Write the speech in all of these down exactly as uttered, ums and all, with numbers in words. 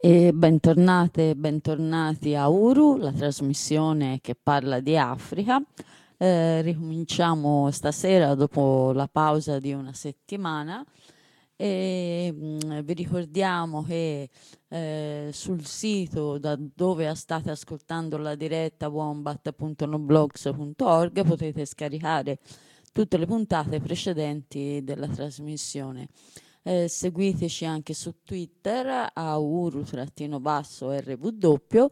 E bentornate e bentornati a Uru, la trasmissione che parla di Africa. Eh, ricominciamo stasera dopo la pausa di una settimana e mh, vi ricordiamo che eh, sul sito da dove state ascoltando la diretta wombat punto noblogs punto org potete scaricare tutte le puntate precedenti della trasmissione. Eh, seguiteci anche su Twitter a uru-basso rw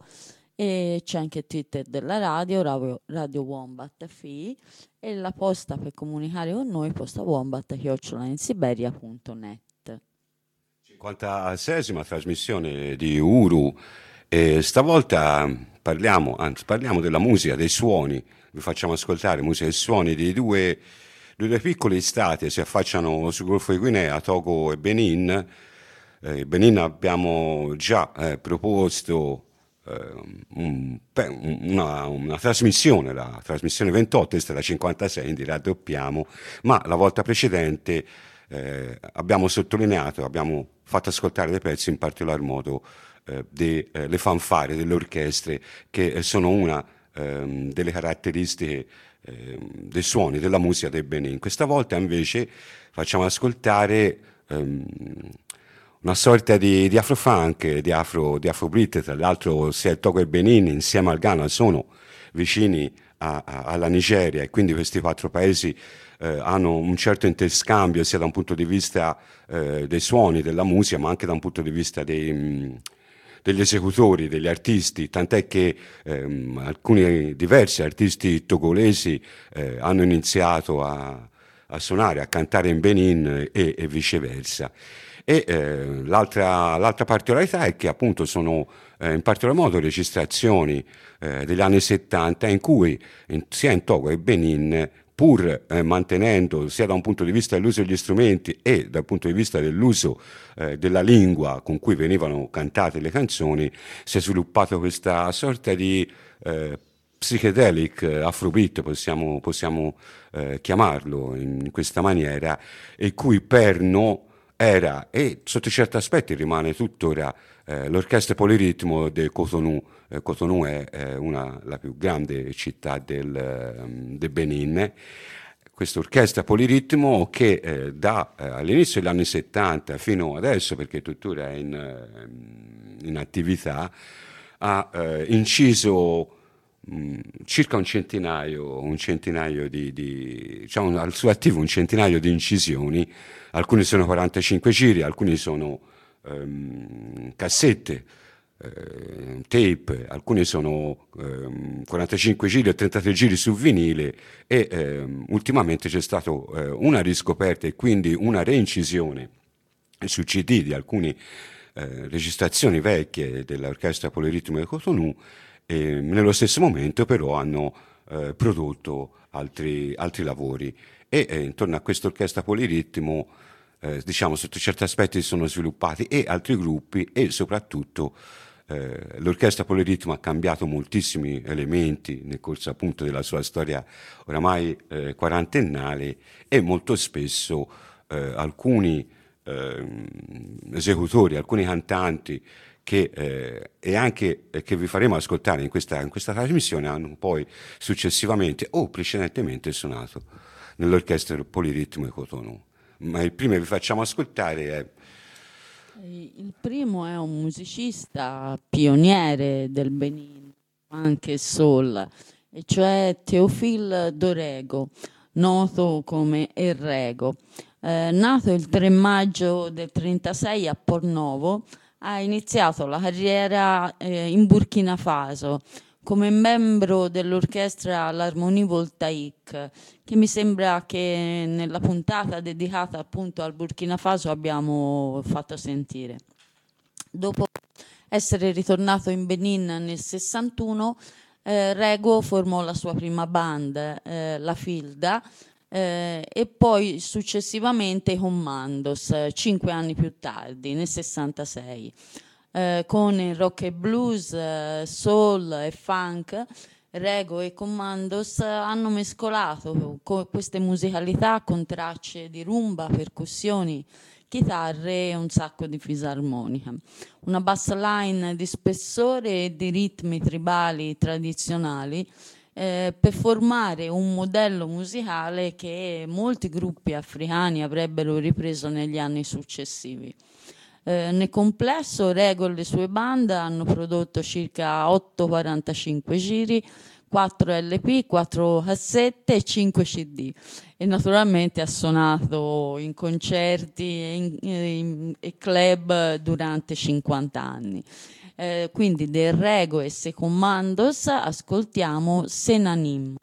e c'è anche Twitter della radio, Radio, radio Wombat F I, e la posta per comunicare con noi, posta wombat chiocciola insiberia punto net. cinquantaseiesima trasmissione di Uru e stavolta parliamo, anzi parliamo della musica, dei suoni, vi facciamo ascoltare musica e suoni di due due piccoli stati che si affacciano sul Golfo di Guinea, Togo e Benin. Eh, Benin abbiamo già eh, proposto eh, un, una, una trasmissione, la trasmissione ventotto, questa è la cinquantasei, quindi raddoppiamo, ma la volta precedente eh, abbiamo sottolineato, abbiamo fatto ascoltare dei pezzi, in particolar modo eh, delle eh, fanfare delle orchestre, che sono una ehm, delle caratteristiche dei suoni della musica del Benin. Questa volta invece facciamo ascoltare um, una sorta di, di afrofunk, di afro, di afrobeat. Tra l'altro sia il Togo e il Benin insieme al Ghana sono vicini a, a, alla Nigeria, e quindi questi quattro paesi eh, hanno un certo interscambio sia da un punto di vista eh, dei suoni, della musica, ma anche da un punto di vista dei mh, degli esecutori, degli artisti, tant'è che ehm, alcuni diversi artisti togolesi eh, hanno iniziato a, a suonare, a cantare in Benin e, e viceversa. E eh, l'altra, l'altra particolarità è che appunto sono eh, in particolar modo registrazioni eh, degli anni settanta in cui in, sia in Togo che in Benin, pur eh, mantenendo sia da un punto di vista dell'uso degli strumenti e dal punto di vista dell'uso eh, della lingua con cui venivano cantate le canzoni, si è sviluppata questa sorta di eh, psychedelic eh, afrobeat, possiamo, possiamo eh, chiamarlo in questa maniera, il cui perno era, e sotto certi aspetti rimane tuttora, eh, l'orchestra poliritmo del Cotonou. Eh, Cotonou è eh, una, la più grande città del, eh, del Benin. Questa orchestra poliritmo che eh, da eh, all'inizio degli anni settanta fino adesso, perché tuttora è in, eh, in attività, ha eh, inciso mh, circa un centinaio, un centinaio di, di diciamo, al suo attivo un centinaio di incisioni. Alcuni sono quarantacinque giri, alcuni sono ehm, cassette, eh, tape, alcuni sono ehm, quarantacinque giri e trentatré giri su vinile, e ehm, ultimamente c'è stata eh, una riscoperta e quindi una reincisione su C D di alcune eh, registrazioni vecchie dell'orchestra poliritmo di Cotonou, e nello stesso momento però hanno eh, prodotto altri, altri lavori. E eh, intorno a questa orchestra poliritmo eh, diciamo sotto certi aspetti si sono sviluppati e altri gruppi, e soprattutto eh, l'orchestra poliritmo ha cambiato moltissimi elementi nel corso appunto della sua storia oramai eh, quarantennale, e molto spesso eh, alcuni eh, esecutori, alcuni cantanti che, eh, e anche eh, che vi faremo ascoltare in questa, in questa trasmissione hanno poi successivamente o precedentemente suonato nell'orchestra poliritmo di Cotonou. Ma il primo che vi facciamo ascoltare è... Il primo è un musicista pioniere del Benin, anche soul, e cioè Théophile Dorego, noto come El Rego. Eh, nato il tre maggio del trentasei a Porto-Novo, ha iniziato la carriera eh, in Burkina Faso come membro dell'orchestra L'Harmonie Voltaïque, che mi sembra che nella puntata dedicata appunto al Burkina Faso abbiamo fatto sentire. Dopo essere ritornato in Benin nel sessantuno, eh, Rego formò la sua prima band, eh, la Filda, eh, e poi successivamente i Commandos, eh, cinque anni più tardi, nel sessantasei. Eh, con il rock e blues, eh, soul e funk, Rego e Commandos hanno mescolato co- queste musicalità con tracce di rumba, percussioni, chitarre e un sacco di fisarmonica. Una bassline di spessore e di ritmi tribali tradizionali eh, per formare un modello musicale che molti gruppi africani avrebbero ripreso negli anni successivi. Eh, nel complesso Rego e le sue bande hanno prodotto circa otto quarantacinque giri, quattro L P, quattro cassette e cinque C D, e naturalmente ha suonato in concerti e, in, in, e club durante cinquanta anni. Eh, quindi del Rego e Se Commandos ascoltiamo Senanim.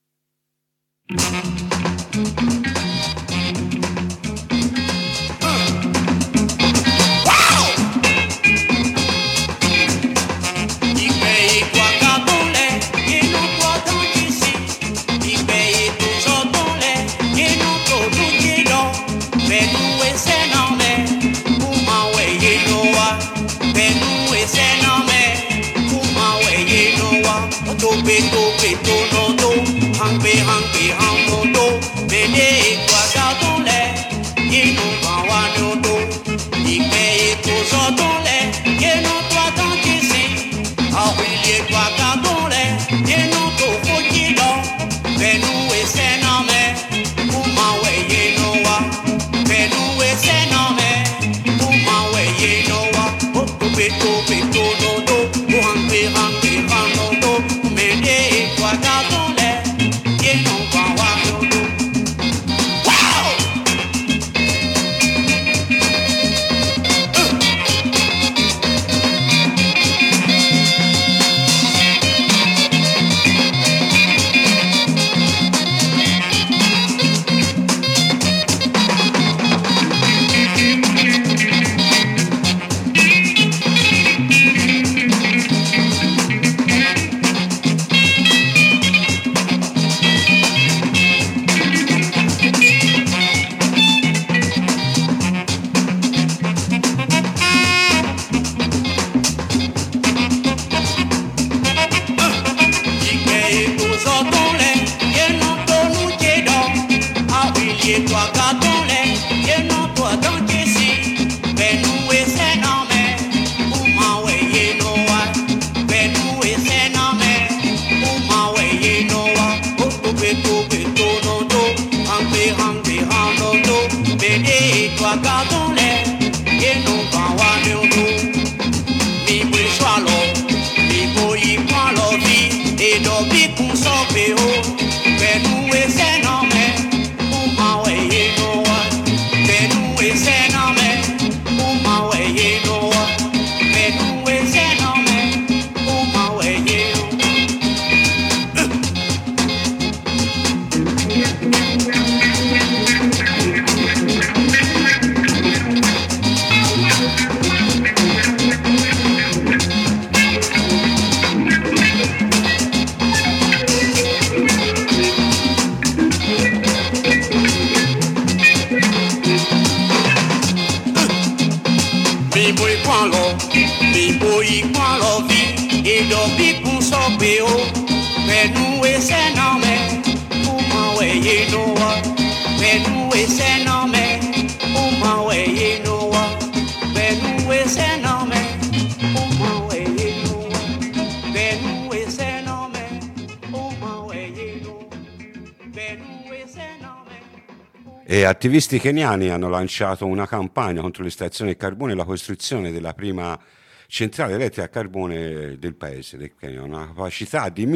E attivisti keniani hanno lanciato una campagna contro l'estrazione del carbone e la costruzione della prima centrale elettrica a carbone del paese, del Kenya, una capacità di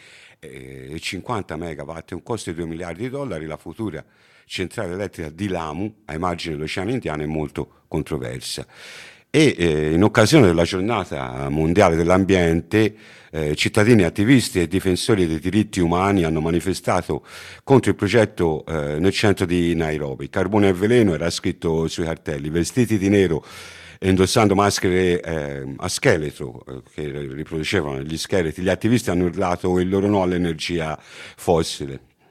millecinquanta megawatt e un costo di due miliardi di dollari. La futura centrale elettrica di Lamu, ai margini dell'Oceano Indiano, è molto controversa. E eh, in occasione della giornata mondiale dell'ambiente, eh, cittadini attivisti e difensori dei diritti umani hanno manifestato contro il progetto eh, nel centro di Nairobi. Carbone e veleno era scritto sui cartelli. Vestiti di nero e indossando maschere eh, a scheletro eh, che riproducevano gli scheletri, gli attivisti hanno urlato il loro no all'energia fossile.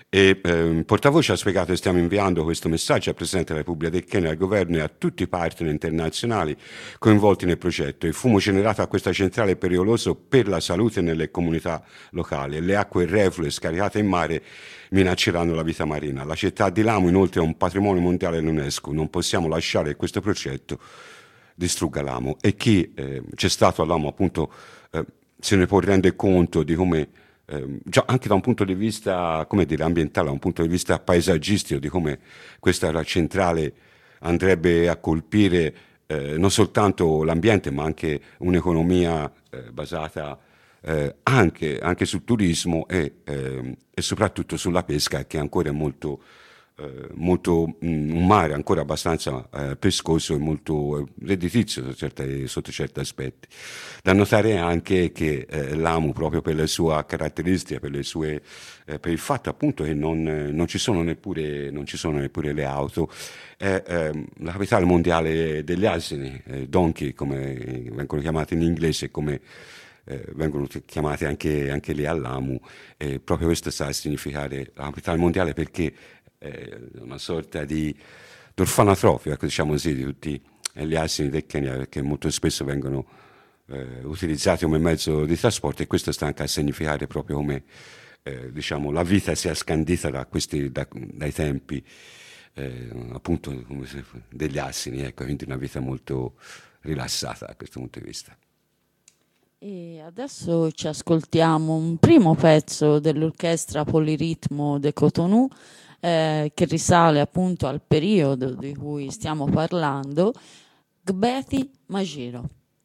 E eh, il portavoce ha spiegato che stiamo inviando questo messaggio al Presidente della Repubblica del Kenya, al governo e a tutti i partner internazionali coinvolti nel progetto. Il fumo generato a questa centrale è pericoloso per la salute nelle comunità locali. Le acque reflue scaricate in mare minacceranno la vita marina. La città di Lamu inoltre è un patrimonio mondiale dell'UNESCO. Non possiamo lasciare che questo progetto distrugga Lamu. E chi eh, c'è stato a Lamu appunto eh, se ne può rendere conto di come Eh, già anche da un punto di vista, come dire, ambientale, da un punto di vista paesaggistico, di come questa centrale andrebbe a colpire eh, non soltanto l'ambiente, ma anche un'economia eh, basata eh, anche, anche sul turismo e, eh, e soprattutto sulla pesca, che ancora è molto eh, molto, mh, un mare ancora abbastanza eh, pescoso e molto eh, redditizio sotto, certe, sotto certi aspetti. Da notare anche che eh, l'Amu, proprio per le sue caratteristiche, per, le sue, eh, per il fatto appunto che non, eh, non, ci sono neppure, non ci sono neppure le auto, è eh, la capitale mondiale degli asini, eh, donkey come vengono chiamati in inglese, come eh, vengono chiamate anche, anche lì all'Amu, e proprio questo sta a significare la capitale mondiale, perché è una sorta di orfanatrofio, ecco, diciamo così, di tutti gli asini del Kenya, perché molto spesso vengono eh, utilizzati come mezzo di trasporto, e questo sta anche a significare proprio come eh, diciamo, la vita sia scandita da questi, da, dai tempi eh, appunto come se, degli asini, ecco, quindi una vita molto rilassata da questo punto di vista. E adesso ci ascoltiamo un primo pezzo dell'orchestra Poliritmo de Cotonou, eh, che risale appunto al periodo di cui stiamo parlando, Gbeti Magiro.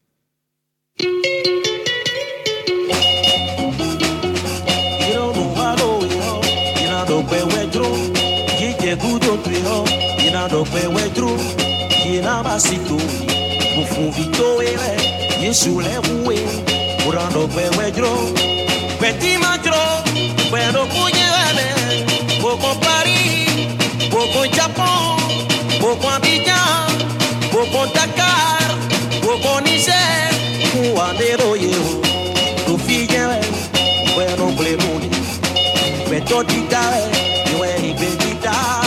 Yesu lewe urando kwewedro kweti madro kwero kunyele boko Paris boko Japon boko Abidjan boko Dakar boko Niger kuandero yo tu figere kwero blemuni kweto ditae ywe ibedita.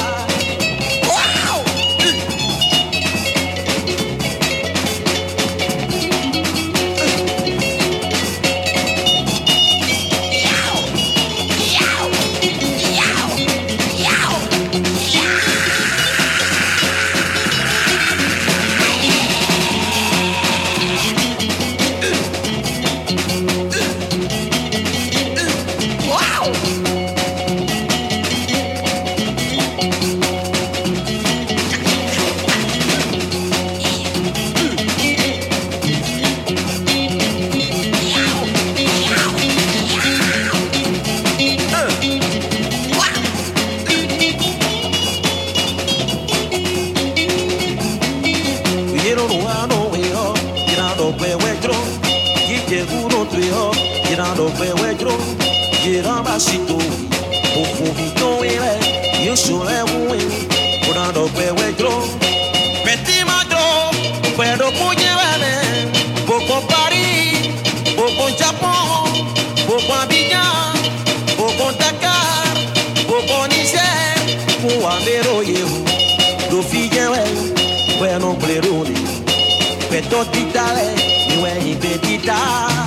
Boko Paris, Boko Japon, Boko Abidjan, Boko Dakar, Boko Niger, Kuandero Yehu, do Figuewe, Bueno Bleruni, Peto Ditale, Niwe Ibedita.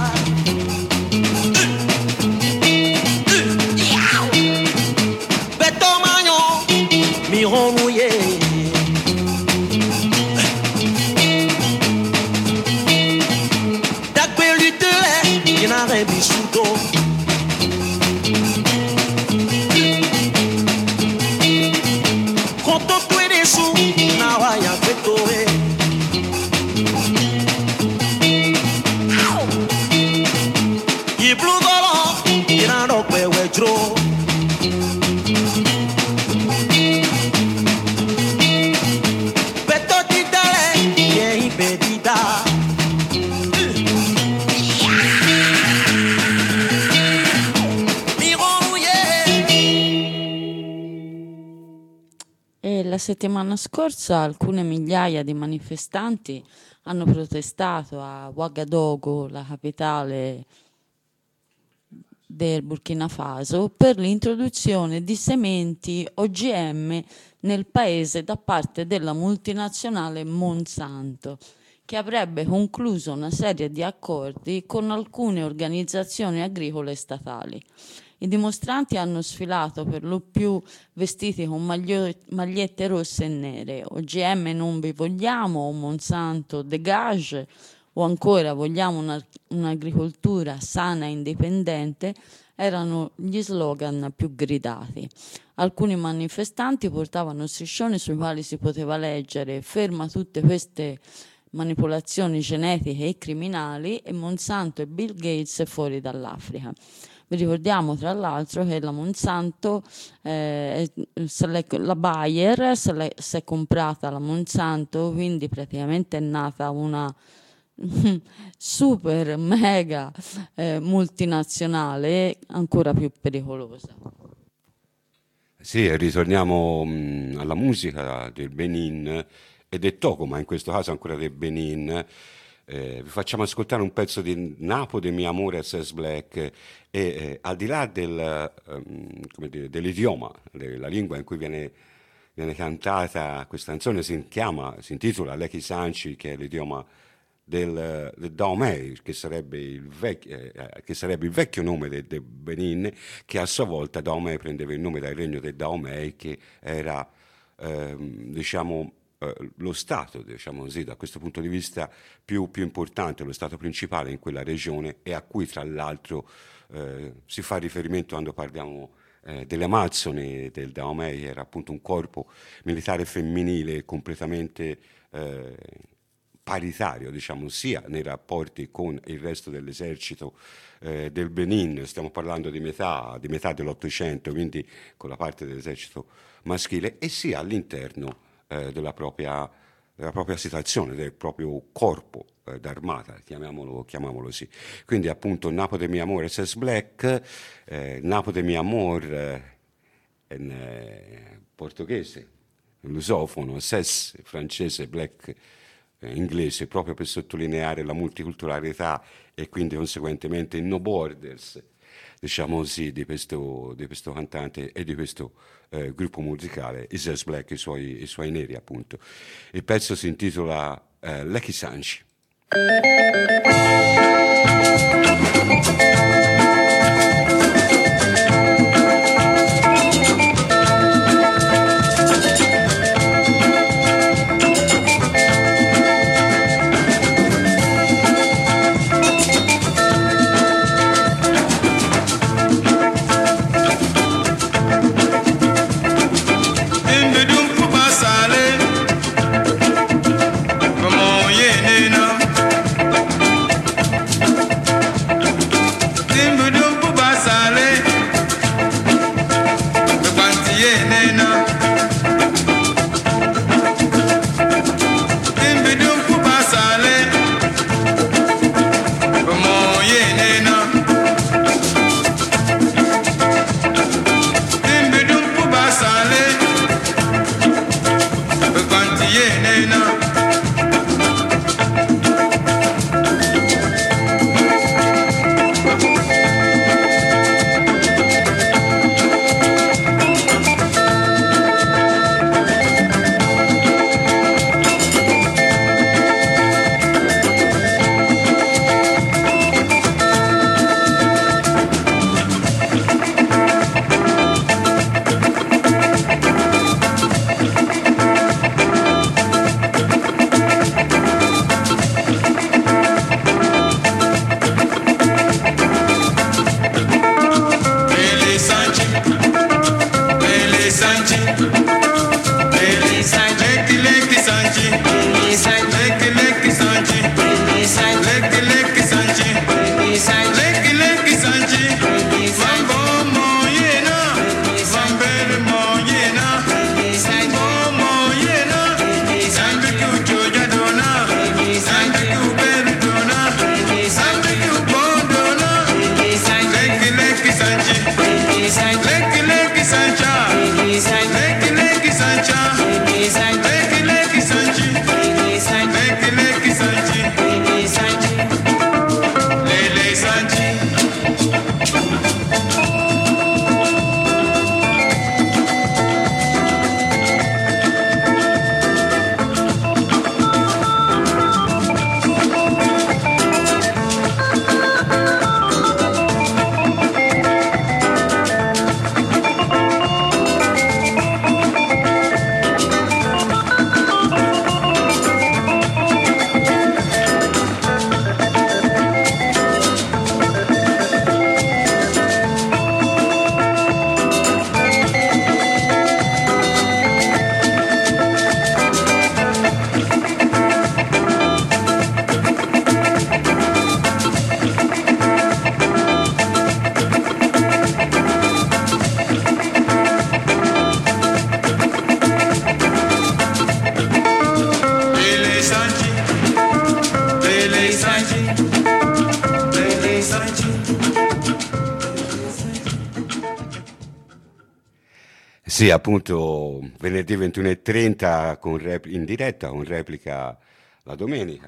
Beto Magnon, Miron Mouye. Bisuto Koto twere su na waya kweto e Yi blue golo ina no pe wejro Beto ditale ye ibedida. La settimana scorsa alcune migliaia di manifestanti hanno protestato a Ouagadougou, la capitale del Burkina Faso per l'introduzione di sementi O G M nel paese da parte della multinazionale Monsanto, che avrebbe concluso una serie di accordi con alcune organizzazioni agricole statali. I dimostranti hanno sfilato per lo più vestiti con maglio- magliette rosse e nere. O G M non vi vogliamo, o Monsanto dégage, o ancora vogliamo una, un'agricoltura sana e indipendente, erano gli slogan più gridati. Alcuni manifestanti portavano striscioni sui quali si poteva leggere «Ferma tutte queste manipolazioni genetiche e criminali» e «Monsanto e Bill Gates fuori dall'Africa». Vi ricordiamo tra l'altro che la Monsanto, eh, se l'è, la Bayer se l'è, si è comprata la Monsanto, quindi praticamente è nata una super mega eh, multinazionale ancora più pericolosa. Sì, ritorniamo mh, alla musica del Benin e del Togo, ma in questo caso ancora del Benin. Eh, vi facciamo ascoltare un pezzo di Napo de mi amore Ses Black e eh, al di là del, um, come dire, dell'idioma, della lingua in cui viene, viene cantata questa canzone, si chiama, si intitola Leki Sanchi, che è l'idioma del, del Dahomey, che sarebbe il, vec- eh, che sarebbe il vecchio nome del, del Benin, che a sua volta Dahomey prendeva il nome dal regno del Dahomey, che era ehm, diciamo lo Stato, diciamo così, da questo punto di vista più, più importante, lo Stato principale in quella regione, e a cui tra l'altro eh, si fa riferimento quando parliamo eh, delle Amazzoni del Dahomey. Era appunto un corpo militare femminile completamente eh, paritario, diciamo, sia nei rapporti con il resto dell'esercito eh, del Benin, stiamo parlando di metà, di metà dell'Ottocento, quindi con la parte dell'esercito maschile, e sia all'interno Della propria, della propria situazione, del proprio corpo eh, d'armata, chiamiamolo, chiamiamolo così. Quindi appunto Napo de mi amor Ses Black, eh, Napo de mi amor eh, in eh, portoghese, lusofono, Ses francese, Black eh, inglese, proprio per sottolineare la multiculturalità e quindi conseguentemente no borders, diciamo così, di questo, di questo cantante e di questo eh, gruppo musicale, i Ses Black, i suoi, i suoi neri appunto. Il pezzo si intitola eh, Leki Sanchi. Come on, yeah, Nina. Sì, appunto, venerdì ventuno e trenta con rep- in diretta con replica la domenica.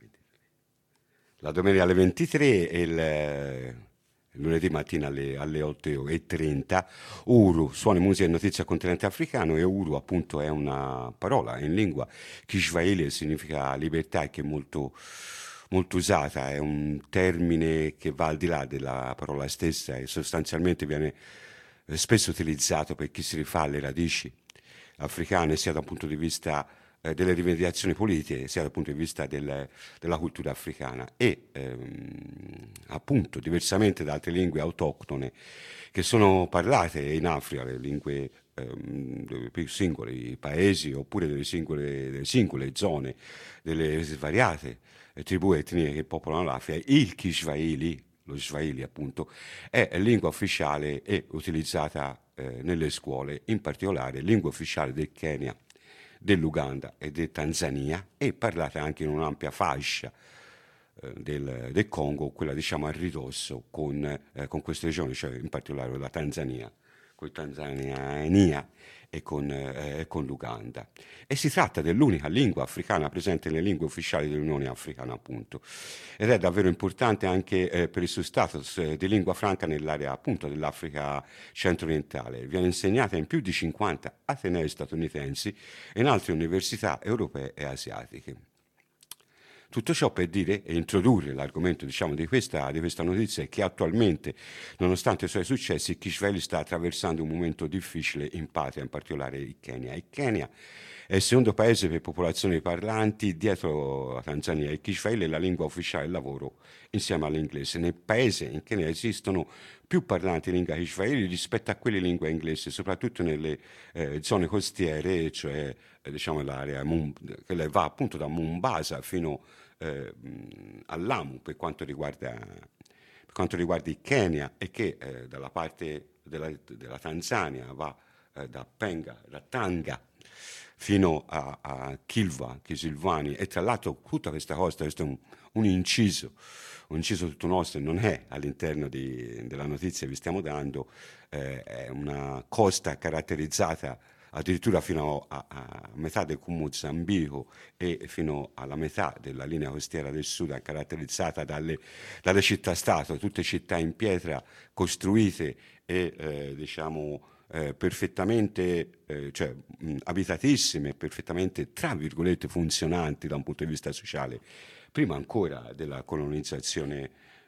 La domenica alle ventitré e il, eh, il lunedì mattina alle, alle otto e trenta. Uru, suoni, musica e notizie al continente africano, e Uru appunto è una parola in lingua Kiswahili, significa libertà e che è molto, molto usata, è un termine che va al di là della parola stessa e sostanzialmente viene eh, spesso utilizzato per chi si rifà alle radici africane, sia dal punto di vista eh, delle rivendicazioni politiche, sia dal punto di vista del- della cultura africana e ehm, appunto diversamente da altre lingue autoctone che sono parlate in Africa, le lingue ehm, dei più singoli paesi oppure delle singole, delle singole zone, delle svariate eh, tribù e etnie che popolano l'Africa, il Kiswahili, lo Swahili appunto, è lingua ufficiale e utilizzata eh, nelle scuole, in particolare lingua ufficiale del Kenya, dell'Uganda e del Tanzania, e parlata anche in un'ampia fascia eh, del, del Congo, quella diciamo a ridosso con, eh, con queste regioni, cioè in particolare la Tanzania, con Tanzania e con, eh, e con l'Uganda. E si tratta dell'unica lingua africana presente nelle lingue ufficiali dell'Unione Africana, appunto. Ed è davvero importante anche eh, per il suo status eh, di lingua franca nell'area appunto dell'Africa centro-orientale. Viene insegnata in più di cinquanta atenei statunitensi e in altre università europee e asiatiche. Tutto ciò per dire e introdurre l'argomento diciamo, di, questa, di questa notizia è che attualmente, nonostante i suoi successi, il Kiswahili sta attraversando un momento difficile in patria, in particolare il Kenya. Il Kenya è il secondo paese per popolazione di parlanti dietro la Tanzania. Il Kiswahili è la lingua ufficiale del lavoro insieme all'inglese. Nel paese in Kenya esistono più parlanti di lingua Kiswahili rispetto a quelle lingua inglese, soprattutto nelle eh, zone costiere, cioè eh, diciamo l'area Mum- che va appunto da Mombasa fino eh, a Lamu per quanto riguarda, per quanto riguarda il Kenya, e che eh, dalla parte della, della Tanzania va eh, da Penga, da Tanga fino a, a Kilwa, Kisilvani, e tra l'altro tutta questa costa, questo è un, un inciso, un inciso tutto nostro, non è all'interno di, della notizia che vi stiamo dando, eh, è una costa caratterizzata addirittura fino a, a metà del Mozambico e fino alla metà della linea costiera del Sudan, caratterizzata dalle, dalle città-stato, tutte città in pietra costruite e eh, diciamo eh, perfettamente, eh, cioè mh, abitatissime, perfettamente tra virgolette funzionanti da un punto di vista sociale, prima ancora della colonizzazione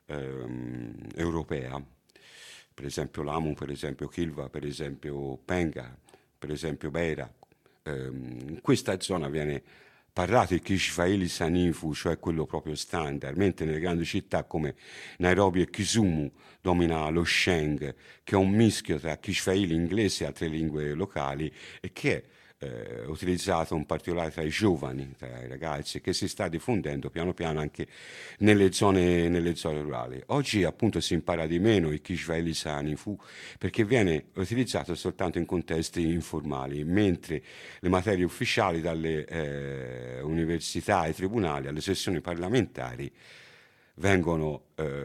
ehm, europea. Per esempio Lamu, per esempio Kilwa, per esempio Penga, per esempio Beira. Ehm, in questa zona viene parlato il Kiswahili Sanifu, cioè quello proprio standard, mentre nelle grandi città come Nairobi e Kisumu domina lo Sheng, che è un mischio tra Kiswahili inglese e altre lingue locali e che è eh, utilizzato in particolare tra i giovani, tra i ragazzi, che si sta diffondendo piano piano anche nelle zone, nelle zone rurali. Oggi appunto si impara di meno il Kiswahili Sanifu perché viene utilizzato soltanto in contesti informali, mentre le materie ufficiali dalle eh, università ai tribunali, alle sessioni parlamentari, vengono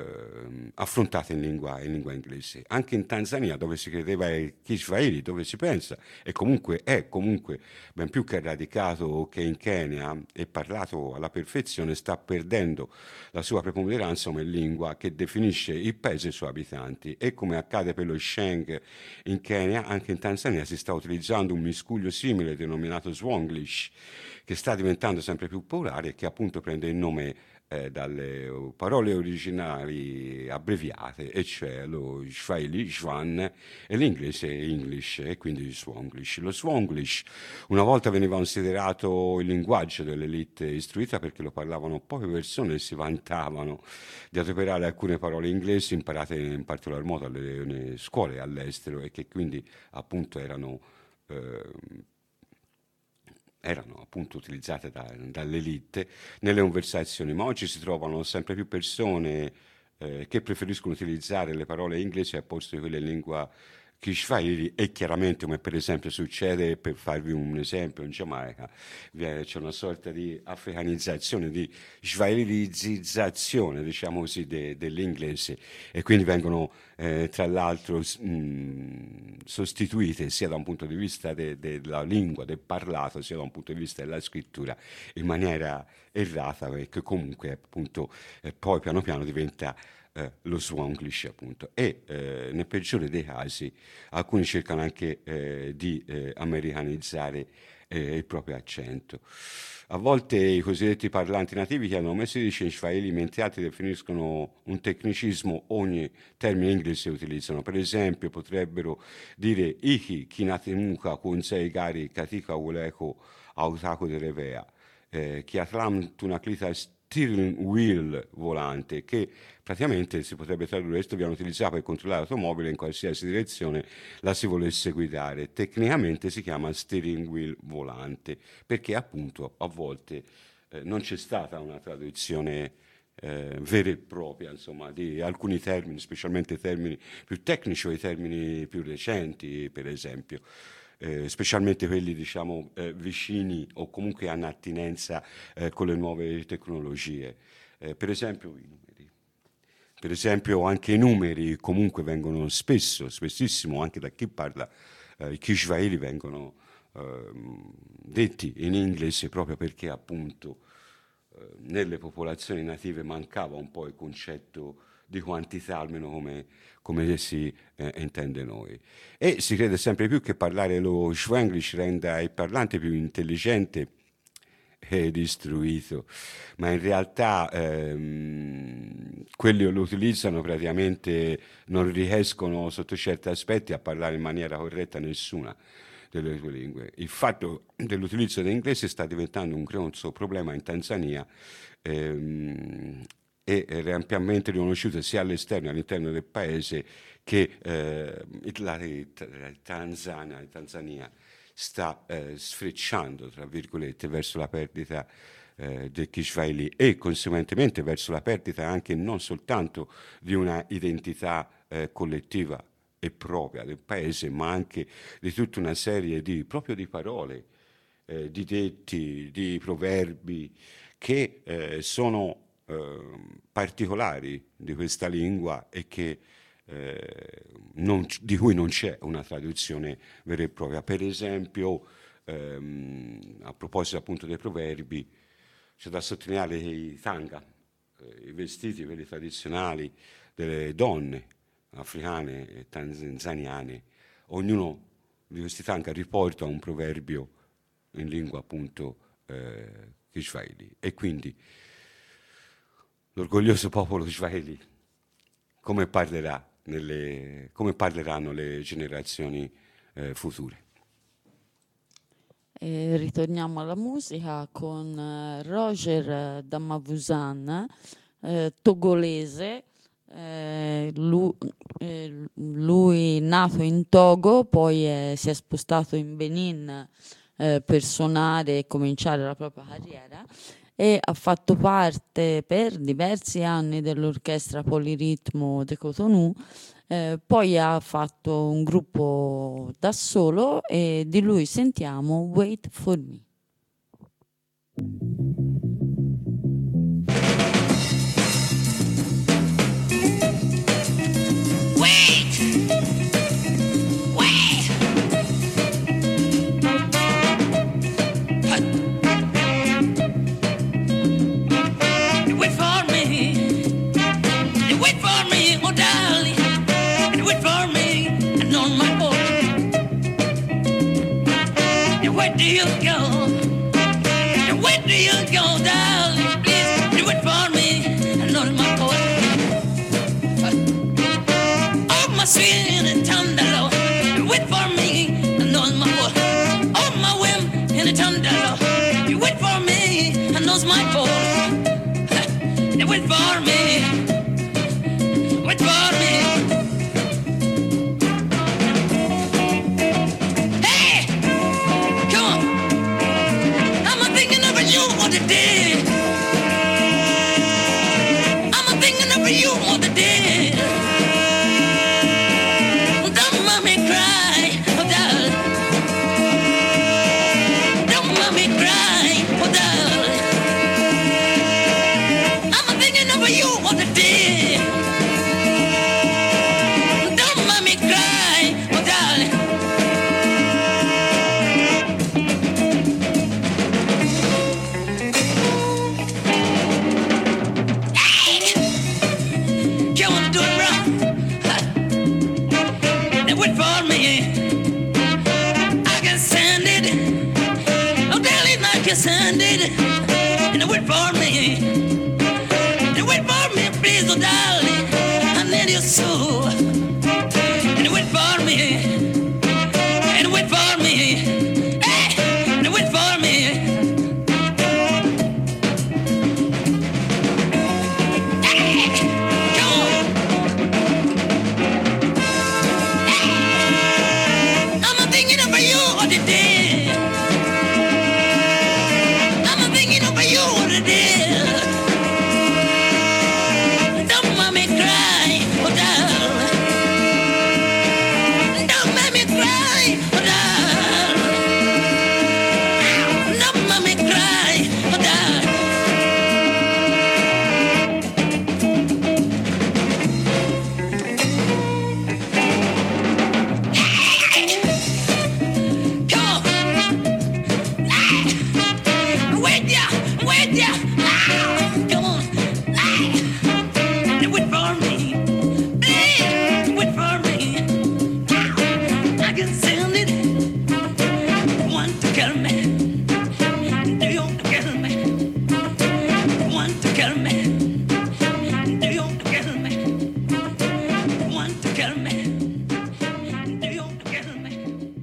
eh, affrontate in lingua, in lingua inglese. Anche in Tanzania, dove si credeva ai Kiswahili, dove si pensa, e comunque è comunque ben più che radicato che in Kenya e parlato alla perfezione, sta perdendo la sua preponderanza come lingua che definisce il paese e i suoi abitanti. E come accade per lo Sheng in Kenya, anche in Tanzania si sta utilizzando un miscuglio simile denominato Swanglish, che sta diventando sempre più popolare e che appunto prende il nome eh, dalle parole originali abbreviate, e cioè lo Swahili, Shwan, e l'inglese English, e quindi Swanglish. Lo Swanglish una volta veniva considerato il linguaggio dell'elite istruita perché lo parlavano poche persone e si vantavano di adoperare alcune parole inglesi imparate in particolar modo alle scuole all'estero e che quindi appunto erano eh, erano appunto utilizzate da, dall'elite nelle conversazioni, ma oggi si trovano sempre più persone eh, che preferiscono utilizzare le parole inglesi al posto di quelle in lingua Kiswahili e chiaramente, come per esempio succede, per farvi un esempio, in Giamaica c'è una sorta di africanizzazione, di swahilizzazione, diciamo così, de, dell'inglese, e quindi vengono eh, tra l'altro mh, sostituite sia da un punto di vista de, della lingua, del parlato, sia da un punto di vista della scrittura in maniera errata, perché comunque appunto eh, poi piano piano diventa Eh, lo Swanglish, appunto, e eh, nel peggiore dei casi alcuni cercano anche eh, di eh, americanizzare eh, il proprio accento. A volte i cosiddetti parlanti nativi chiedono come si dice in Swahili, mentre altri definiscono un tecnicismo ogni termine inglese utilizzano. Per esempio potrebbero dire iki kinatimuka kunsei gari katika uleko autako de revea, eh, chi atlam tunaclita steering wheel volante, che praticamente si potrebbe tradurre: questo viene utilizzato per controllare l'automobile in qualsiasi direzione la si volesse guidare. Tecnicamente si chiama steering wheel volante, perché appunto a volte eh, non c'è stata una traduzione eh, vera e propria, insomma, di alcuni termini, specialmente termini più tecnici o i termini più recenti, per esempio. Eh, specialmente quelli, diciamo, eh, vicini o comunque hanno attinenza eh, con le nuove tecnologie. Eh, per esempio i numeri. Per esempio anche i numeri comunque vengono spesso, spessissimo, anche da chi parla eh, i Kiswahili vengono eh, detti in inglese proprio perché appunto eh, nelle popolazioni native mancava un po' il concetto di quantità, almeno come, come si eh, intende noi. E si crede sempre più che parlare lo Swanglish renda il parlante più intelligente e istruito, ma in realtà ehm, quelli che lo utilizzano praticamente non riescono sotto certi aspetti a parlare in maniera corretta nessuna delle due lingue. Il fatto dell'utilizzo dell'inglese sta diventando un grosso problema in Tanzania, ehm, e è ampiamente riconosciuto sia all'esterno che all'interno del paese che eh, la, la Tanzania, la Tanzania sta eh, sfrecciando, tra virgolette, verso la perdita eh, del Kiswahili e conseguentemente verso la perdita anche non soltanto di una identità eh, collettiva e propria del paese, ma anche di tutta una serie di, proprio di parole, eh, di detti, di proverbi che eh, sono particolari di questa lingua e che, eh, non, di cui non c'è una traduzione vera e propria. Per esempio, ehm, a proposito appunto dei proverbi, c'è da sottolineare che i tanga, eh, i vestiti quelli tradizionali delle donne africane e tanzaniane, ognuno di questi tanga riporta un proverbio in lingua appunto eh, Kiswahili, e quindi l'orgoglioso popolo Swahili come parlerà nelle, come parleranno le generazioni eh, future. E ritorniamo alla musica con eh, Roger Damavusan, eh, togolese, eh, lui, eh, lui nato in Togo, poi è, si è spostato in Benin eh, per suonare e cominciare la propria carriera, e ha fatto parte per diversi anni dell'orchestra Poliritmo de Cotonou, eh, poi ha fatto un gruppo da solo e di lui sentiamo Wait for Me. Where do you go? And where do you go, darling? Please do it for me and on my boy. Oh, my sweet and tender Lord, do it for me and on my boy. Oh, my whim and a tender Lord, do it for me and on my boy. Do it for me, do it for me. I'm a thinking of you all the day. Don't make me cry. what I did. Don't make me cry, oh darling. Hey, you wanna do it wrong? Huh. Now wait for me. I can send it. Oh darling, I can send it. And wait for me. And wait for me, please, oh darling. I need you so. And wait for me. And wait for me. Hey, and wait for me. Hey, come on. Hey, I'm thinking about you all the day. I'm thinking about you all the day. Don't make me cry, oh darling. Don't make me cry, oh darling. Don't make me cry, oh darling. Come on. Wait ya, wait ya. Come on. Wait for me. Please, wait for me. I can send it. Want to kill me. Do you want to kill me? Want to kill me. Do you want to kill me? Want to kill me. Do you want to kill me?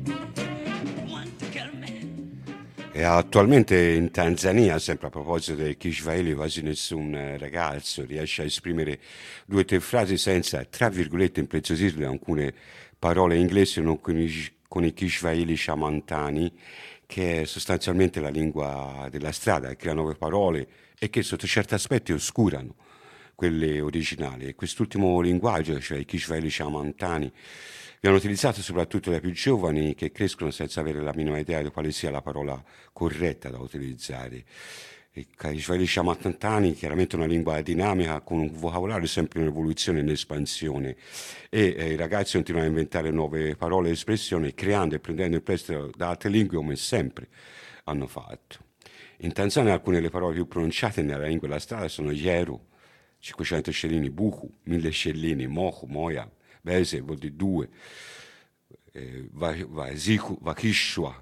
Want to kill me. E attualmente in Tanzania, sempre a proposito del Kiswahili, quasi nessun eh, ragazzo riesce a esprimere due o tre frasi senza, tra virgolette, impreziosirle alcune parole inglesi non con i, con i Kiswahili sciamantani, che è sostanzialmente la lingua della strada, che crea nuove parole e che sotto certi aspetti oscurano quelle originali. E quest'ultimo linguaggio, cioè i Kiswahili sciamantani, viene utilizzato soprattutto dai più giovani che crescono senza avere la minima idea di quale sia la parola corretta da utilizzare. I Kiswahili sciamantani chiaramente è una lingua dinamica con un vocabolario sempre in evoluzione e in espansione e eh, i ragazzi continuano a inventare nuove parole e espressioni creando e prendendo in prestito da altre lingue come sempre hanno fatto. In Tanzania alcune delle parole più pronunciate nella lingua della strada sono Yero, cinquecento scellini, Buku, mille scellini, Moho, Moya, Bese vuol dire due, eh, Vasiku, Vakishwa,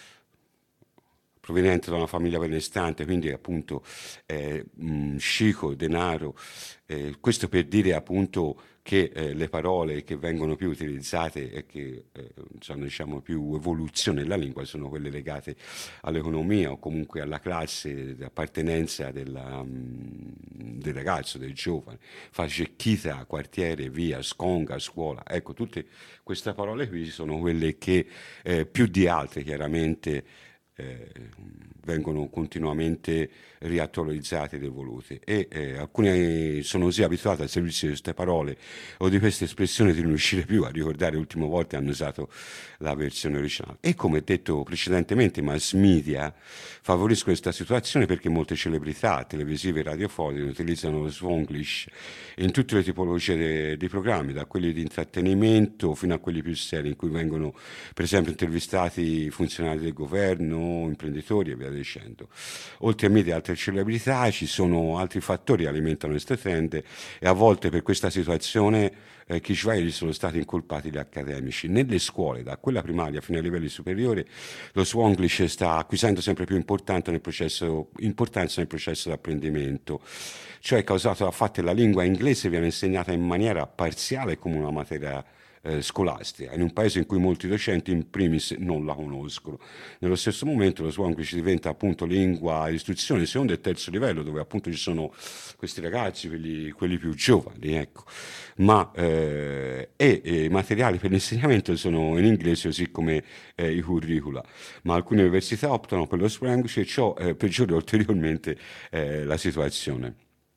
proveniente da una famiglia benestante, quindi appunto eh, mh, Shiko, denaro, eh, questo per dire appunto che eh, le parole che vengono più utilizzate e che eh, hanno diciamo più evoluzione nella lingua sono quelle legate all'economia o comunque alla classe di appartenenza della, mh, del ragazzo, del giovane. Facecchita, quartiere, via, sconga, scuola. Ecco, tutte queste parole qui sono quelle che eh, più di altre chiaramente Eh, vengono continuamente riattualizzate ed evolute e eh, alcuni sono così abituati al servizio di queste parole o di queste espressioni di non riuscire più a ricordare l'ultima volta hanno usato la versione originale e come detto precedentemente i mass media favoriscono questa situazione perché molte celebrità televisive e radiofoniche utilizzano lo Swanglish in tutte le tipologie de- di programmi, da quelli di intrattenimento fino a quelli più seri in cui vengono per esempio intervistati funzionari del governo, imprenditori e via dicendo. Oltre a media e altre celebrità ci sono altri fattori che alimentano queste trend e a volte per questa situazione eh, Kiswahili sono stati incolpati gli accademici. Nelle scuole, da quella primaria fino ai livelli superiori, lo Swanglish sta acquisendo sempre più importanza nel processo, importanza nel processo di apprendimento, cioè causato dal fatto che la lingua inglese viene insegnata in maniera parziale come una materia eh, scolastica, in un paese in cui molti docenti in primis non la conoscono. Nello stesso momento lo Swanglish diventa appunto lingua di istruzione secondo e terzo livello, dove appunto ci sono questi ragazzi, quelli, quelli più giovani, ecco. Ma eh, e, e i materiali per l'insegnamento sono in inglese così come eh, i curricula, ma alcune università optano per lo Swanglish e ciò eh, peggiora ulteriormente eh, la situazione.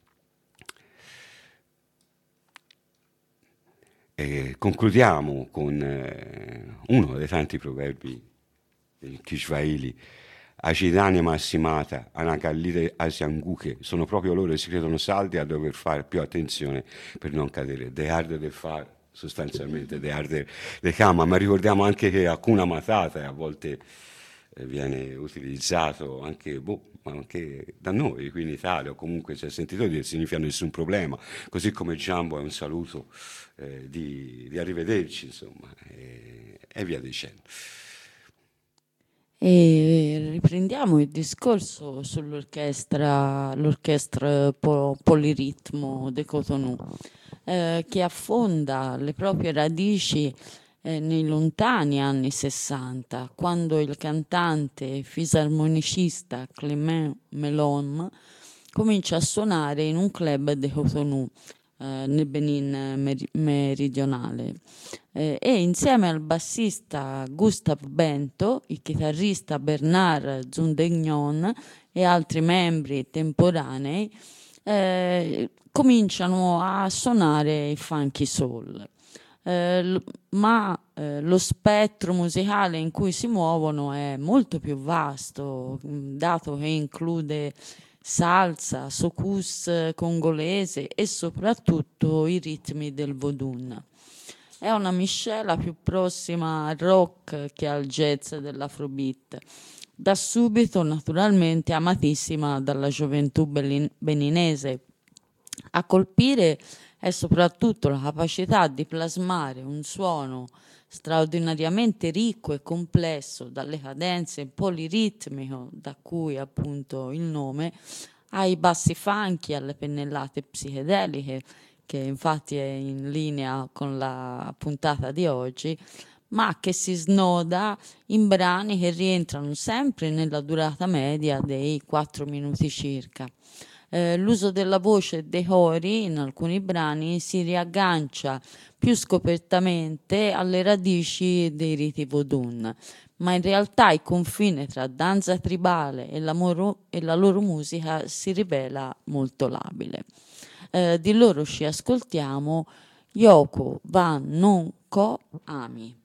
E concludiamo con eh, uno dei tanti proverbi del Kiswahili Acidane massimata, anacallite asianguche, sono proprio loro che si credono saldi a dover fare più attenzione per non cadere. The harder they fare, sostanzialmente, the harder they come, ma ricordiamo anche che Hakuna Matata a volte eh, viene utilizzato anche, boh, anche da noi qui in Italia, o comunque si è sentito dire, significa nessun problema, così come Jumbo è un saluto eh, di, di arrivederci, insomma, e, e via dicendo. E riprendiamo il discorso sull'orchestra, l'orchestra po- poliritmo de Cotonou, eh, che affonda le proprie radici eh, nei lontani anni sessanta, quando il cantante fisarmonicista Clément Melon comincia a suonare in un club de Cotonou, eh, nel Benin meri- meridionale. Eh, e insieme al bassista Gustave Bento, il chitarrista Bernard Zundegnon e altri membri temporanei eh, cominciano a suonare il funky soul. Eh, l- ma eh, lo spettro musicale in cui si muovono è molto più vasto, mh, dato che include salsa, soukous congolese e soprattutto i ritmi del vodun. È una miscela più prossima al rock che al jazz dell'afrobeat, da subito naturalmente amatissima dalla gioventù belin- beninese. A colpire è soprattutto la capacità di plasmare un suono straordinariamente ricco e complesso, dalle cadenze poliritmiche, da cui appunto il nome, ai bassi funky, alle pennellate psichedeliche, che infatti è in linea con la puntata di oggi, ma che si snoda in brani che rientrano sempre nella durata media dei quattro minuti circa. Eh, l'uso della voce e dei cori in alcuni brani si riaggancia più scopertamente alle radici dei riti vodun, ma in realtà il confine tra danza tribale e la, moro- e la loro musica si rivela molto labile. Eh, di loro ci ascoltiamo Yoko Van Non Ko Ami.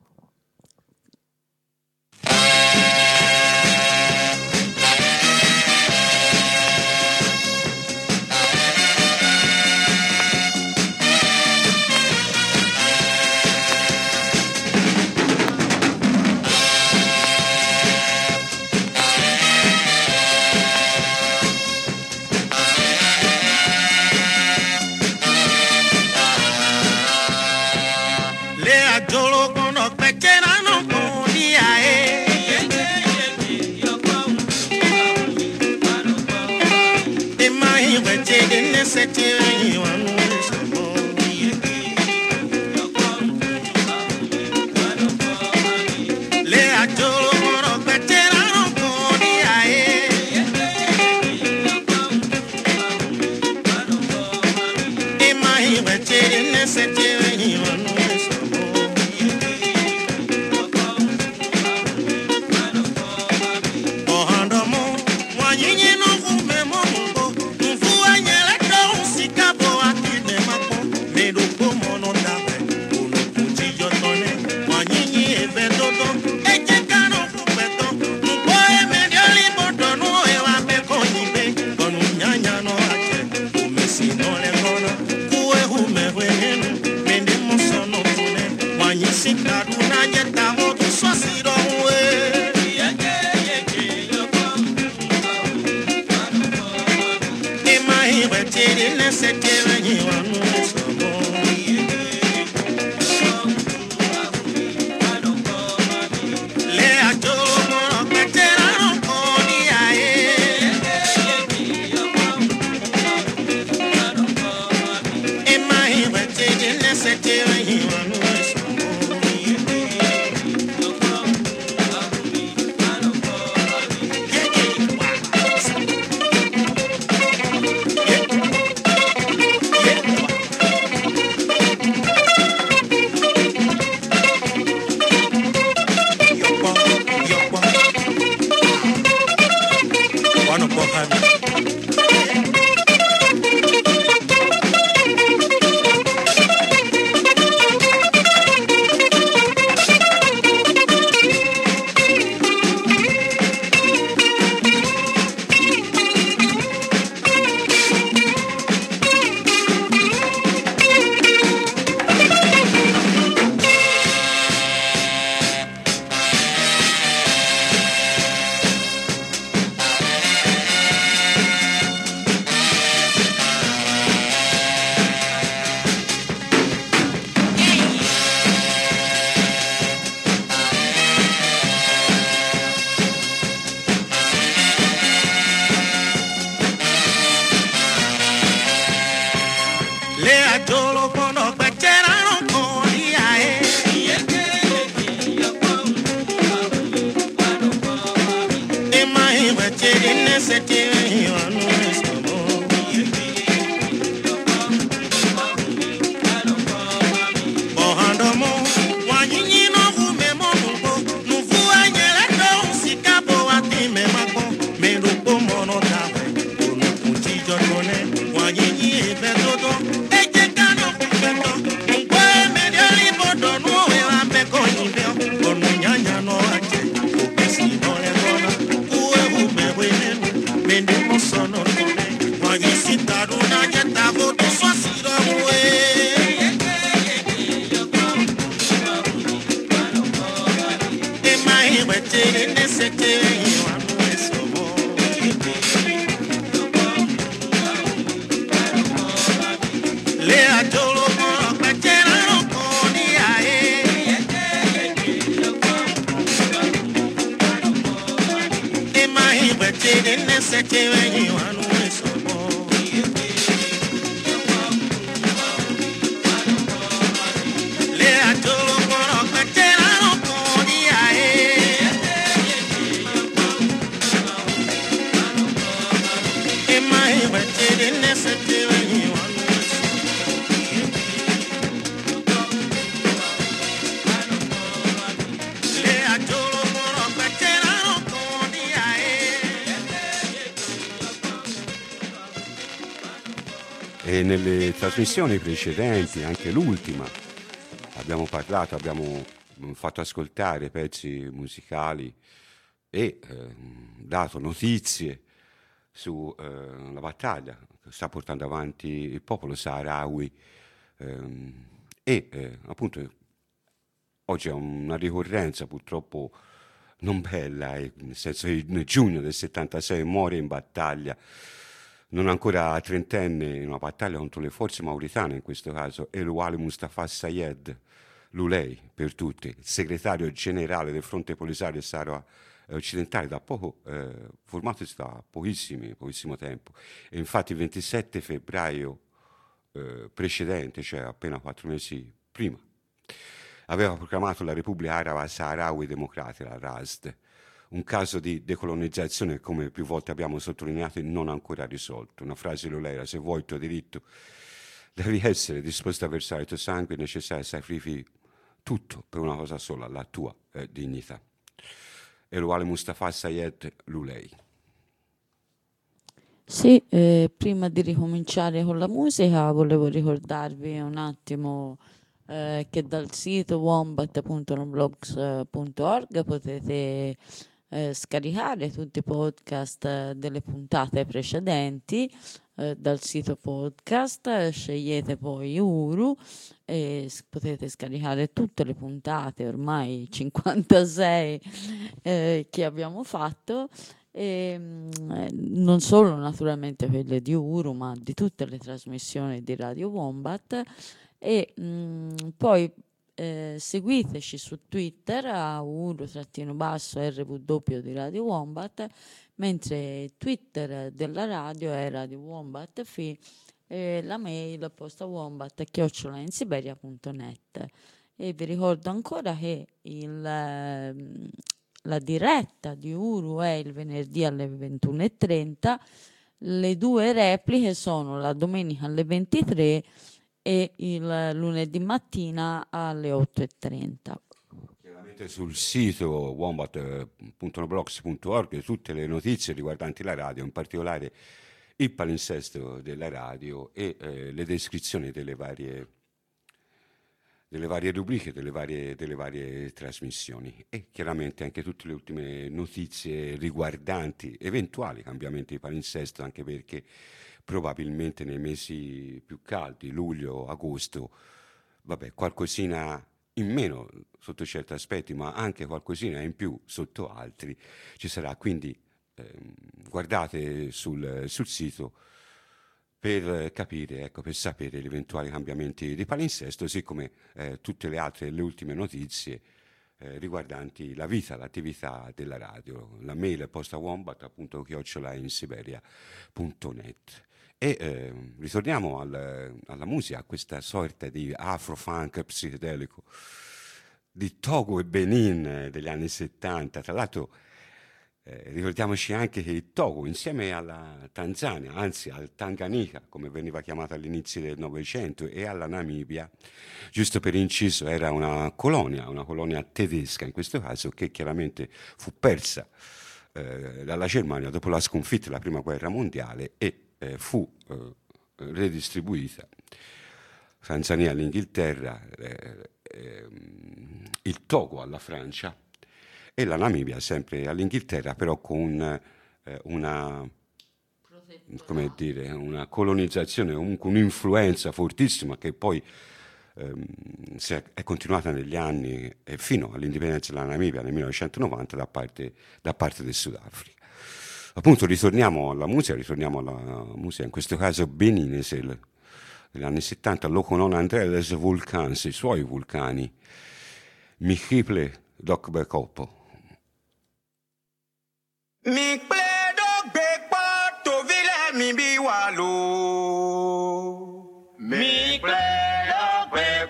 le ajolo kono becherano koni ae e mai bechere nesete anu estomo bohandomo wanyinyi no umemo nubo nufu anyele do sikabo atime mako merupo mono tawe onu kunchijo kone wanyinyi ebetodo eje kano kubeto ngwe mediali bodo no we ambeko nyimbe onu nyanya no ache obesi no le kona uwe ube wene mende mosono kone wanyisi taru na jeta bodo swasiro uwe Betele nesete wanu esomo le ajolo mo betele no koni ae e mai betele nesete wanu esomo le ajolo mo betele no koni ae E nelle trasmissioni precedenti, anche l'ultima, abbiamo parlato, abbiamo fatto ascoltare pezzi musicali e eh, dato notizie sulla eh, battaglia che sta portando avanti il popolo saharawi ehm, e eh, appunto oggi è una ricorrenza purtroppo non bella, eh, nel senso che nel giugno del settantasei muore in battaglia, non ancora trentenne, in una battaglia contro le forze mauritane, in questo caso Elouali Mustafa Sayed Lulei, per tutti, segretario generale del Fronte Polisario Sahara occidentale, da poco, eh, formatosi da pochissimi, pochissimo tempo. E infatti il ventisette febbraio eh, precedente, cioè appena quattro mesi prima, aveva proclamato la Repubblica Araba Saharawi Democratica, la R A S D, un caso di decolonizzazione, come più volte abbiamo sottolineato, non ancora risolto. Una frase lo era: se vuoi il tuo diritto, devi essere disposto a versare il tuo sangue, è necessario sacrifici tutto per una cosa sola, la tua eh, dignità. Elouali Mustafa Sayed Lulei. Sì, eh, prima di ricominciare con la musica volevo ricordarvi un attimo eh, che dal sito wombat punto noblogs punto org potete eh, scaricare tutti i podcast eh, delle puntate precedenti eh, dal sito podcast, eh, scegliete poi Uru e s- potete scaricare tutte le puntate, ormai cinquantasei eh, che abbiamo fatto. E, mm, eh, non solo naturalmente quelle di Uru, ma di tutte le trasmissioni di Radio Wombat. E mm, poi eh, seguiteci su Twitter a Uru-basso R W di Radio Wombat, mentre Twitter della radio è Radio Wombat F, e la mail posta wombat chiocciola in siberia punto net. E vi ricordo ancora che il, ehm, la diretta di Uru è il venerdì alle ventuno e trenta, le due repliche sono la domenica alle ventitré e il lunedì mattina alle otto e trenta. Chiaramente sul sito wombat punto noblogs punto org tutte le notizie riguardanti la radio, in particolare il palinsesto della radio e eh, le descrizioni delle varie delle varie rubriche, delle varie, delle varie trasmissioni e chiaramente anche tutte le ultime notizie riguardanti eventuali cambiamenti di palinsesto, anche perché probabilmente nei mesi più caldi, luglio, agosto, vabbè, qualcosina in meno sotto certi aspetti, ma anche qualcosina in più sotto altri ci sarà, quindi ehm, guardate sul, sul sito per capire, ecco, per sapere gli eventuali cambiamenti di palinsesto, siccome eh, tutte le altre, le ultime notizie eh, riguardanti la vita, l'attività della radio. La mail è posta wombat, appunto, chiocciola in siberia punto net. E eh, ritorniamo al, alla musica, a questa sorta di afro-funk psichedelico di Togo e Benin degli anni settanta. Tra l'altro eh, ricordiamoci anche che il Togo, insieme alla Tanzania, anzi al Tanganyika, come veniva chiamata all'inizio del Novecento, e alla Namibia, giusto per inciso, era una colonia, una colonia tedesca in questo caso, che chiaramente fu persa eh, dalla Germania dopo la sconfitta della Prima Guerra Mondiale e Eh, fu eh, redistribuita. Tanzania all'Inghilterra, eh, eh, il Togo alla Francia e la Namibia sempre all'Inghilterra, però con eh, una, come dire, una colonizzazione, comunque un'influenza fortissima che poi ehm, si è, è continuata negli anni eh, fino all'indipendenza della Namibia nel millenovecentonovanta da parte, da parte del Sudafrica. Appunto ritorniamo alla musica, ritorniamo alla musica, in questo caso beninese, negli anni settanta, Loconon André des Vulcans, i suoi vulcani, Michiple Doc Becopo. Mi credo che porto vile mi biwalo. Mi credo che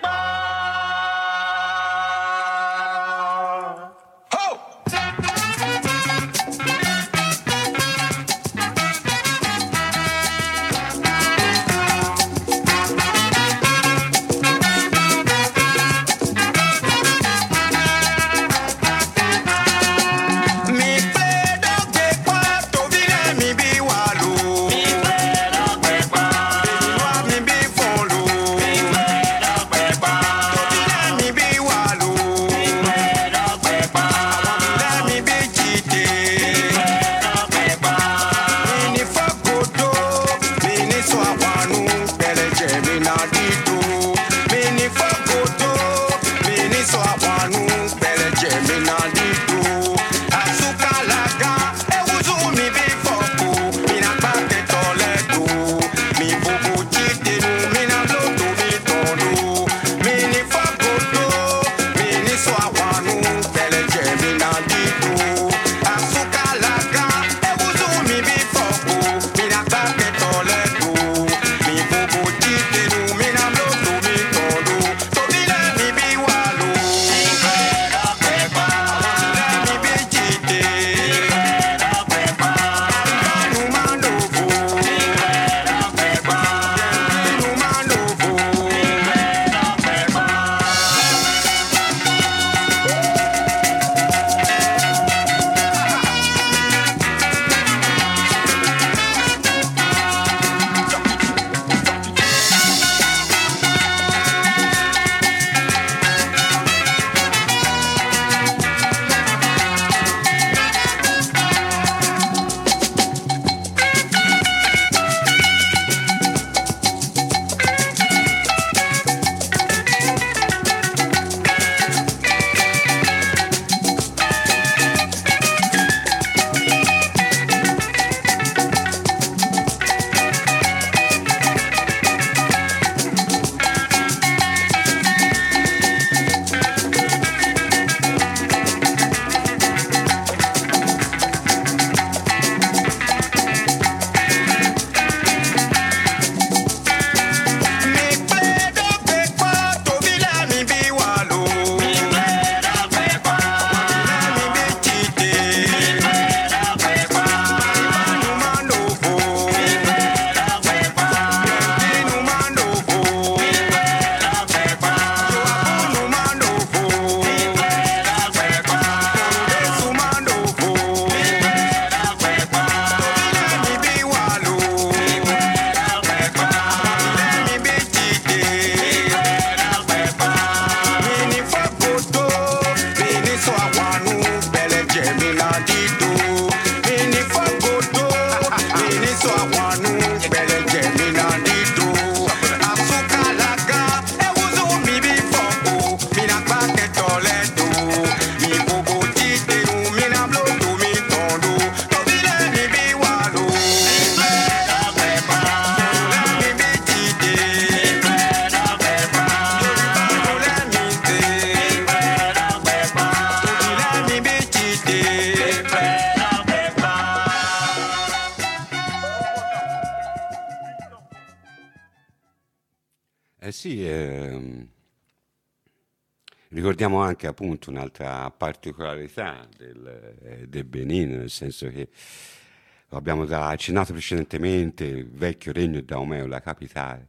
Mina Eh sì, ehm, ricordiamo anche appunto un'altra particolarità del, eh, del Benin, nel senso che lo abbiamo già accennato precedentemente, il vecchio regno di Dahomey, la capitale.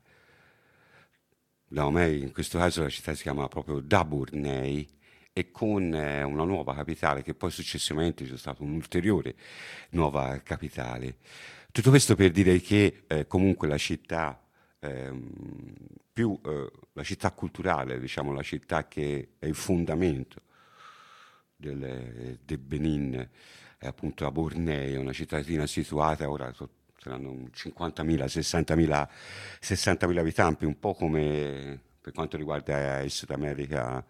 Dahomey, in questo caso la città si chiama proprio Dabourney, e con eh, una nuova capitale che poi successivamente c'è stata un'ulteriore nuova capitale. Tutto questo per dire che eh, comunque la città ehm, più eh, la città culturale, diciamo la città che è il fondamento del, del Benin, è appunto a Borneo, una cittadina situata ora so- saranno cinquantamila, sessantamila, sessantamila abitanti, un po' come per quanto riguarda il Sud America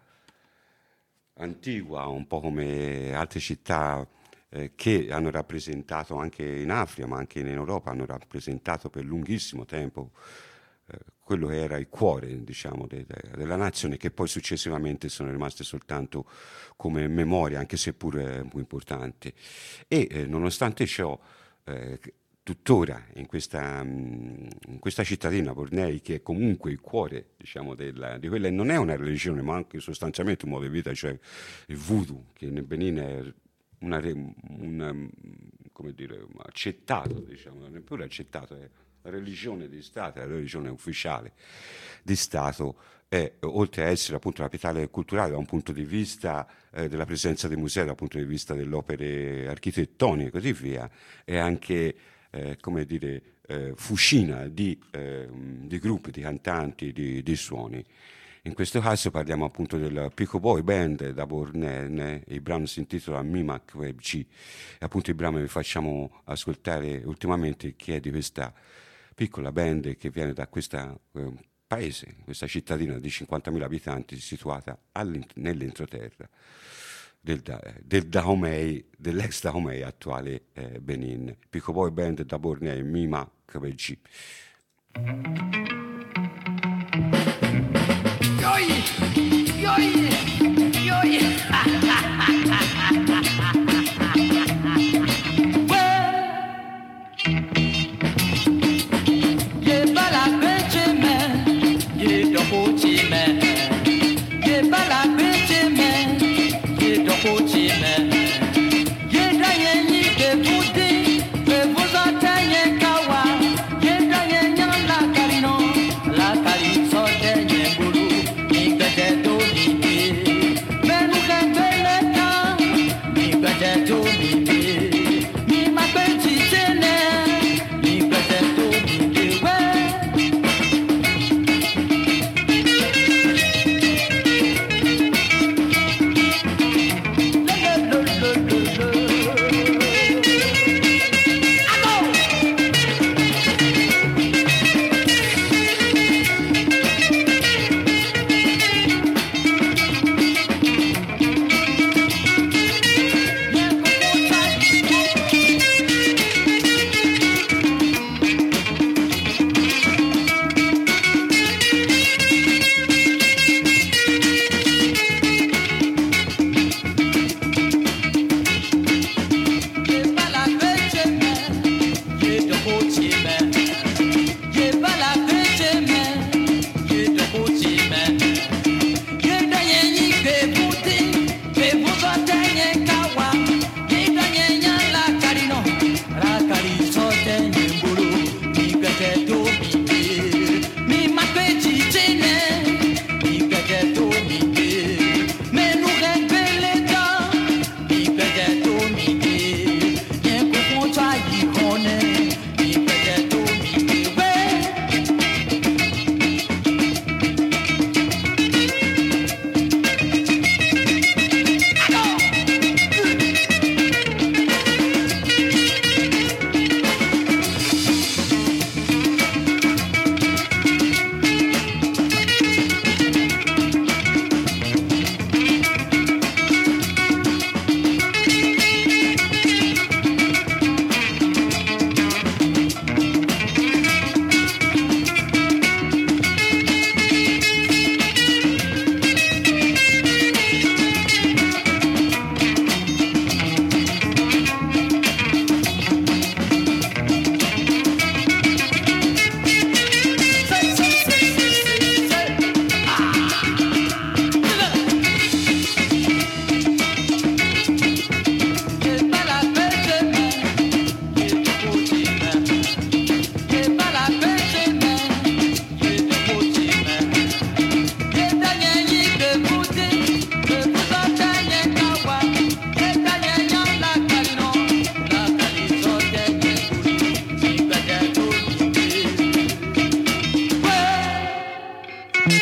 antigua, un po' come altre città eh, che hanno rappresentato anche in Africa, ma anche in Europa, hanno rappresentato per lunghissimo tempo eh, quello che era il cuore, diciamo, de- de- della nazione, che poi successivamente sono rimaste soltanto come memoria, anche seppur eh, importanti. E eh, nonostante ciò, eh, tuttora in questa, mm, in questa cittadina Bornei, che è comunque il cuore, diciamo, della- di quella, non è una religione, ma anche sostanzialmente un modo di vita, cioè il voodoo, che nel Benin è una, re- una, mm, come dire, accettato, diciamo, non è neppure accettato, è la religione di Stato, è la religione ufficiale di Stato, è, oltre a essere appunto la capitale culturale da un punto di vista eh, della presenza dei musei, dal punto di vista delle opere architettoniche e così via, è anche eh, come dire, eh, fucina di, eh, di gruppi, di cantanti, di, di suoni. In questo caso parliamo appunto del Pico Boy Band da Borneo, il brano si intitola Mimak Web G, e appunto il brano che vi facciamo ascoltare ultimamente, che è di questa piccola band che viene da questo eh, paese, questa cittadina di cinquantamila abitanti situata nell'entroterra del, del Dahomey, dell'ex Dahomey, attuale eh, Benin. Pico Boy Band da Borneo, Mima K B G. Yoi! Yoi! Yoi!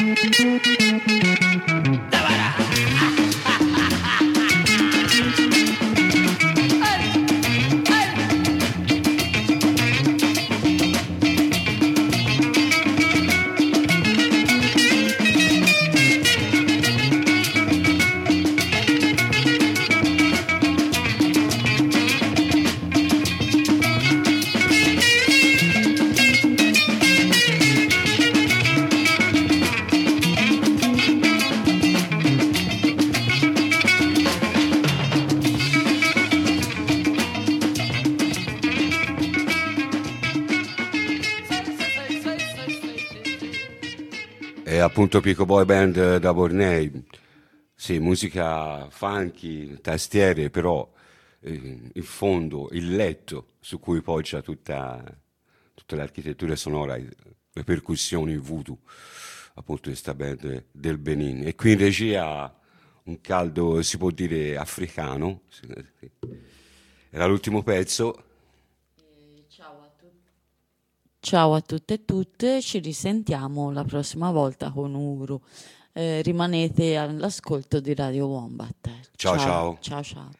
Appunto Pico Boy Band da Bornei, sì, musica funky, tastiere, però eh, il fondo, il letto su cui poggia tutta, tutta l'architettura sonora, le percussioni, il voodoo, appunto questa band del Benin. E qui in regia un caldo, si può dire, africano, era l'ultimo pezzo. Ciao a tutte e tutte, ci risentiamo la prossima volta con Uru. Eh, rimanete all'ascolto di Radio Wombat. Ciao ciao. Ciao ciao.